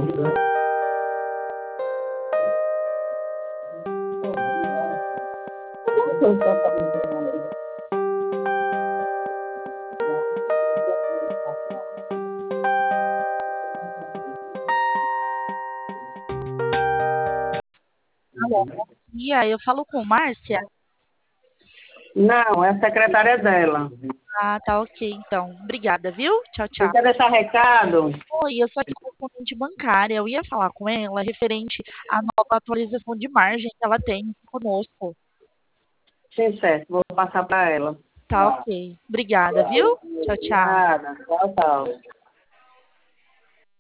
Alô, bom dia. Eu falo com Márcia. Não, é a secretária dela. Ah, tá ok, então. Obrigada, viu? Tchau, Você tchau. quer deixar recado? Oi, eu sou a correspondente bancária. Eu ia falar com ela referente à nova atualização de margem que ela tem conosco. Sim, certo. Vou passar para ela. Tá ok. Obrigada, viu? Tchau, tchau. Nada. Tchau, tchau.